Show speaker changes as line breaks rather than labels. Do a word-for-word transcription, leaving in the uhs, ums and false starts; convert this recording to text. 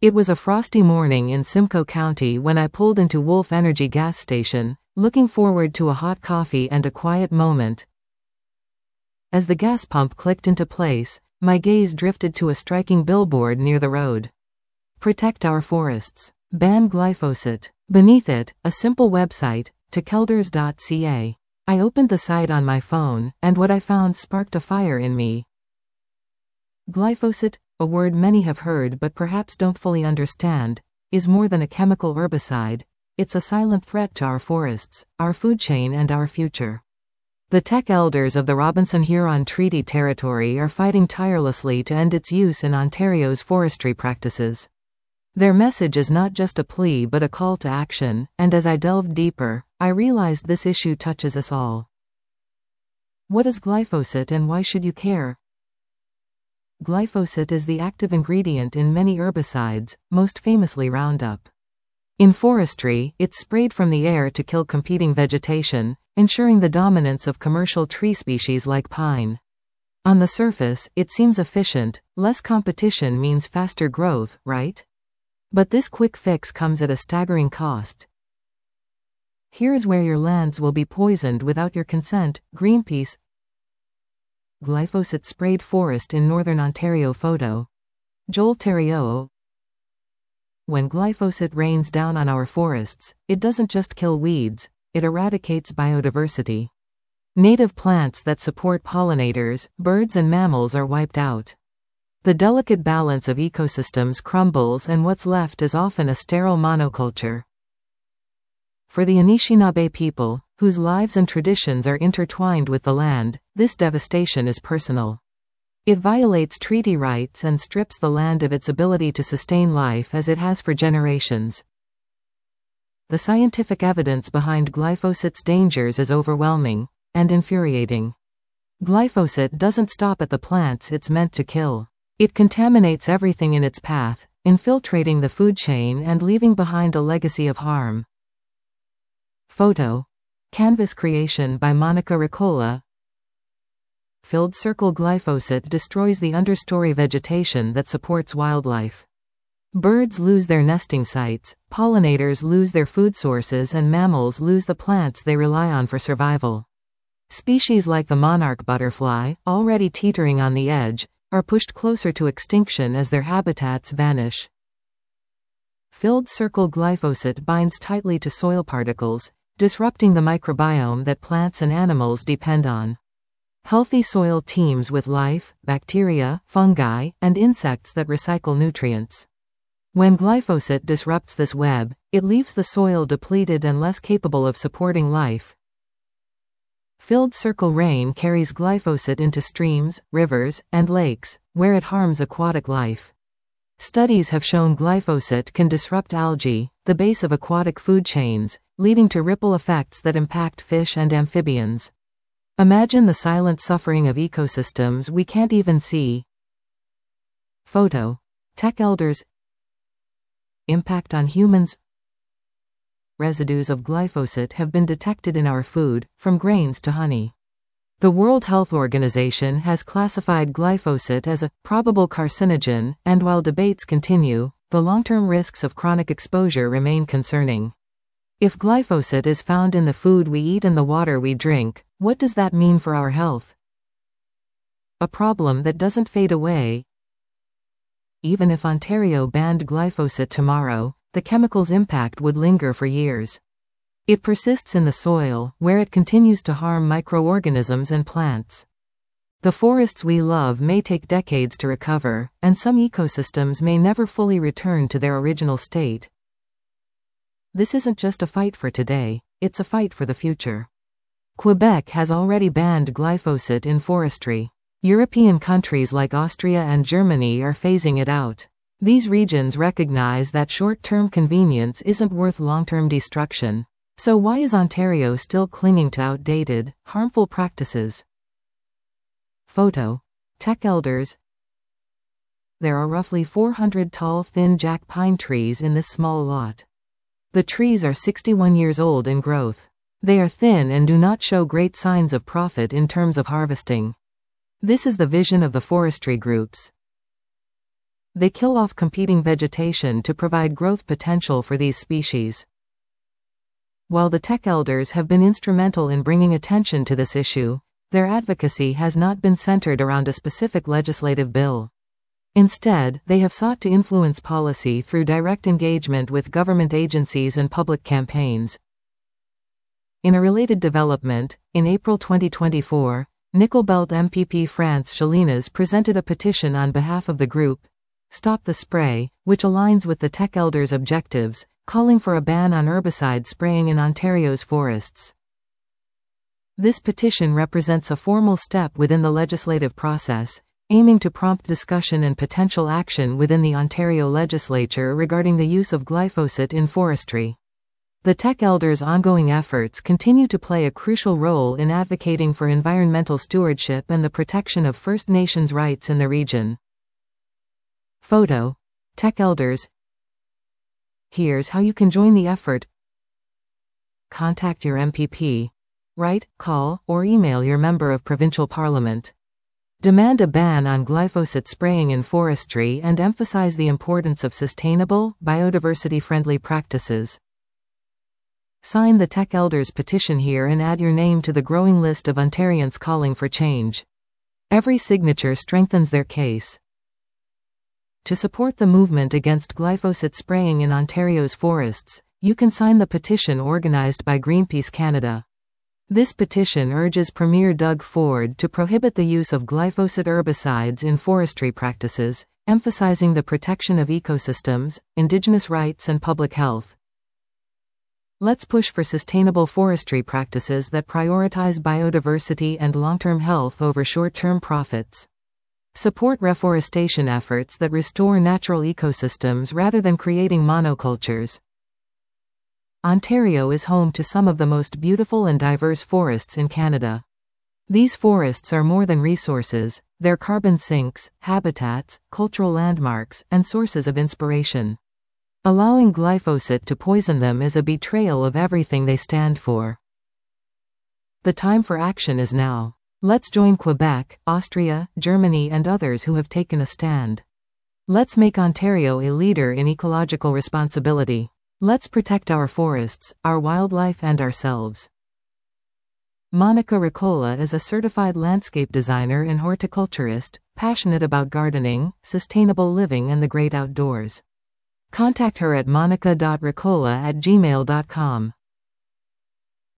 It was a frosty morning in Simcoe County when I pulled into Wolf Energy gas station, looking forward to a hot coffee and a quiet moment. As the gas pump clicked into place, my gaze drifted to a striking billboard near the road. Protect our forests. Ban glyphosate. Beneath it, a simple website, techelders dot c a. I opened the site on my phone, and what I found sparked a fire in me. Glyphosate, a word many have heard but perhaps don't fully understand, is more than a chemical herbicide. It's a silent threat to our forests, our food chain and our future. The tech elders of the Robinson-Huron Treaty Territory are fighting tirelessly to end its use in Ontario's forestry practices. Their message is not just a plea but a call to action, and as I delved deeper, I realized this issue touches us all. What is glyphosate and why should you care? Glyphosate is the active ingredient in many herbicides, most famously Roundup. In forestry, it's sprayed from the air to kill competing vegetation, ensuring the dominance of commercial tree species like pine. On the surface, it seems efficient. Less competition means faster growth, right? But this quick fix comes at a staggering cost. Here's where your lands will be poisoned without your consent. Greenpeace. Glyphosate sprayed forest in northern Ontario. Photo. Joel Theriot. When glyphosate rains down on our forests, it doesn't just kill weeds, it eradicates biodiversity. Native plants that support pollinators, birds and mammals are wiped out. The delicate balance of ecosystems crumbles and what's left is often a sterile monoculture. For the Anishinaabe people, whose lives and traditions are intertwined with the land, this devastation is personal. It violates treaty rights and strips the land of its ability to sustain life as it has for generations. The scientific evidence behind glyphosate's dangers is overwhelming and infuriating. Glyphosate doesn't stop at the plants it's meant to kill. It contaminates everything in its path, infiltrating the food chain and leaving behind a legacy of harm. Photo. Canvas creation by Monica Ricola. Filled circle glyphosate destroys the understory vegetation that supports wildlife. Birds lose their nesting sites, pollinators lose their food sources and mammals lose the plants they rely on for survival. Species like the monarch butterfly, already teetering on the edge, are pushed closer to extinction as their habitats vanish. Filled circle glyphosate binds tightly to soil particles, disrupting the microbiome that plants and animals depend on. Healthy soil teems with life, bacteria, fungi, and insects that recycle nutrients. When glyphosate disrupts this web, it leaves the soil depleted and less capable of supporting life. Filled circle rain carries glyphosate into streams, rivers, and lakes, where it harms aquatic life. Studies have shown glyphosate can disrupt algae, the base of aquatic food chains, leading to ripple effects that impact fish and amphibians. Imagine the silent suffering of ecosystems we can't even see. Photo. Tech elders. Impact on humans. Residues of glyphosate have been detected in our food, from grains to honey. The World Health Organization has classified glyphosate as a probable carcinogen, and while debates continue, the long-term risks of chronic exposure remain concerning. If glyphosate is found in the food we eat and the water we drink, what does that mean for our health? A problem that doesn't fade away. Even if Ontario banned glyphosate tomorrow, the chemical's impact would linger for years. It persists in the soil, where it continues to harm microorganisms and plants. The forests we love may take decades to recover, and some ecosystems may never fully return to their original state. This isn't just a fight for today, it's a fight for the future. Quebec has already banned glyphosate in forestry. European countries like Austria and Germany are phasing it out. These regions recognize that short-term convenience isn't worth long-term destruction. So why is Ontario still clinging to outdated, harmful practices? Photo. Tech elders. There are roughly four hundred tall thin jack pine trees in this small lot. The trees are sixty-one years old in growth. They are thin and do not show great signs of profit in terms of harvesting. This is the vision of the forestry groups. They kill off competing vegetation to provide growth potential for these species. While the tech elders have been instrumental in bringing attention to this issue, their advocacy has not been centered around a specific legislative bill. Instead, they have sought to influence policy through direct engagement with government agencies and public campaigns. In a related development, in April twenty twenty-four, Nickel Belt M P P France Chalinas presented a petition on behalf of the group Stop the Spray, which aligns with the tech elders' objectives, calling for a ban on herbicide spraying in Ontario's forests. This petition represents a formal step within the legislative process, aiming to prompt discussion and potential action within the Ontario legislature regarding the use of glyphosate in forestry. The tech elders' ongoing efforts continue to play a crucial role in advocating for environmental stewardship and the protection of First Nations rights in the region. Photo. Tech elders. Here's how you can join the effort. Contact your M P P. Write, call, or email your member of provincial parliament. Demand a ban on glyphosate spraying in forestry and emphasize the importance of sustainable, biodiversity-friendly practices. Sign the Tech Elders petition here and add your name to the growing list of Ontarians calling for change. Every signature strengthens their case. To support the movement against glyphosate spraying in Ontario's forests, you can sign the petition organized by Greenpeace Canada. This petition urges Premier Doug Ford to prohibit the use of glyphosate herbicides in forestry practices, emphasizing the protection of ecosystems, Indigenous rights and public health. Let's push for sustainable forestry practices that prioritize biodiversity and long-term health over short-term profits. Support reforestation efforts that restore natural ecosystems rather than creating monocultures. Ontario is home to some of the most beautiful and diverse forests in Canada. These forests are more than resources, they're carbon sinks, habitats, cultural landmarks, and sources of inspiration. Allowing glyphosate to poison them is a betrayal of everything they stand for. The time for action is now. Let's join Quebec, Austria, Germany, and others who have taken a stand. Let's make Ontario a leader in ecological responsibility. Let's protect our forests, our wildlife, and ourselves. Monica Ricola is a certified landscape designer and horticulturist, passionate about gardening, sustainable living, and the great outdoors. Contact her at monica dot ricola at gmail dot com.